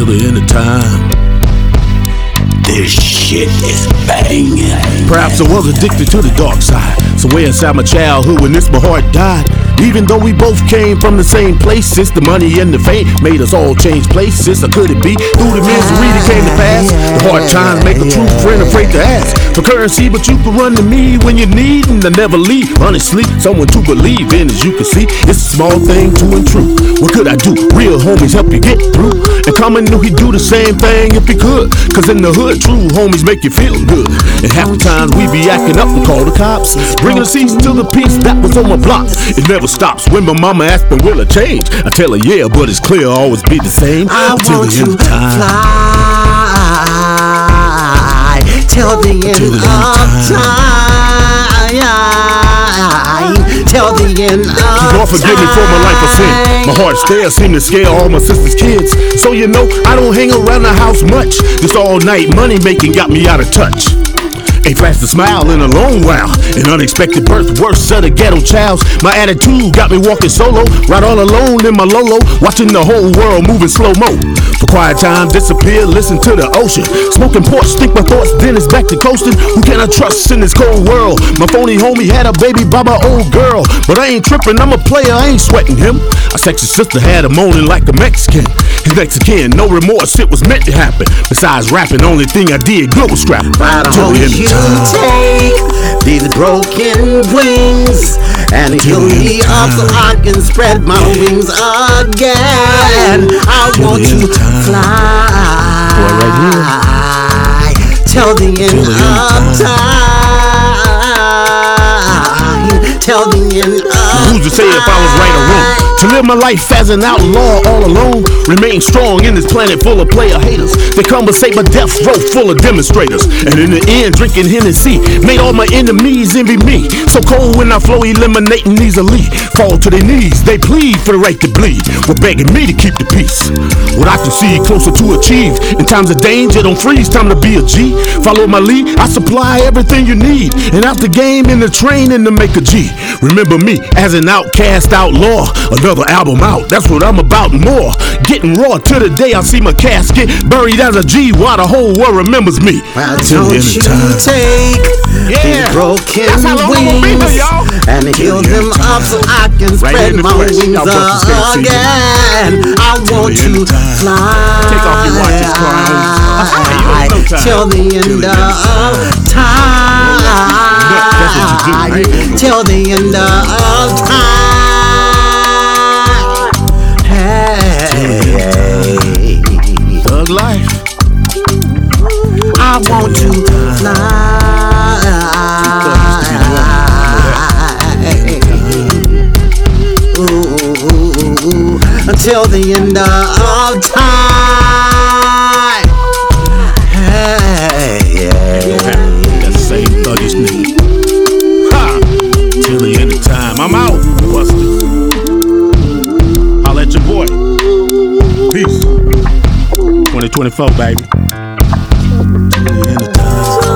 the end of time. This shit is banging. Perhaps I was addicted to the dark side, somewhere inside my childhood when my heart died. Even though we both came from the same places, the money and the fame made us all change places. Or could it be through the misery that came to pass? The hard times make a true friend afraid to ask for currency, but you can run to me when you need, and I never leave. Honestly, someone to believe in, as you can see. It's a small thing, true and true. What could I do? Real homies help you get through. And Common knew he'd do the same thing if he could, cause in the hood, true homies make you feel good. And half the times we be acting up and call the cops, bringing a cease to the peace that was on my block. It never stops. When my mama asks me, will it change? I tell her, yeah, but it's clear I'll always be the same. I till want the end to of time. Fly till the end of time. Till the end of time. Lord forgive me for my life of sin. My heart still seem to scare all my sister's kids. So you know, I don't hang around the house much. This all night money making got me out of touch. Ain't fast to smile in a long while. An unexpected birth, worst of the ghetto childs. My attitude got me walking solo, right all alone in my Lolo, watching the whole world moving slow-mo. For quiet time, disappear, listen to the ocean. Smoking porch, think my thoughts, then it's back to coasting. Who can I trust in this cold world? My phony homie had a baby by my old girl, but I ain't tripping, I'm a player, I ain't sweating him. A sexy sister had him moaning like a Mexican. His Mexican, no remorse, it was meant to happen. Besides rapping, only thing I did good was scrap. Till the end of time. Take these broken wings and heal me up so I can spread my wings again. I want to fly till the end of time. Till the end of time. Who's to say if I was right or wrong? To live my life as an outlaw all alone, remain strong in this planet full of player haters. They conversate my death row full of demonstrators, and in the end drinking Hennessy made all my enemies envy me. So cold when I flow, eliminating easily. Fall to their knees, they plead for the right to bleed. We're begging me to keep the peace. What I can see closer to achieve. In times of danger, don't freeze, time to be a G. Follow my lead, I supply everything you need. And out the game in the training to make a G. Remember me as an outcast outlaw. Another album out, that's what I'm about and more. Getting raw to the day I see my casket buried as a G while the whole world remembers me. Why don't you take these broken wings and heal them up so I can spread my wings again. I want to fly till the end of time. Till the end of time. Thug life. I want to fly until the end of time. That same thuggish nigga. Till the end of time. I'm out. Busted. Holla at your boy. Peace. 2024, baby. Till the end of time.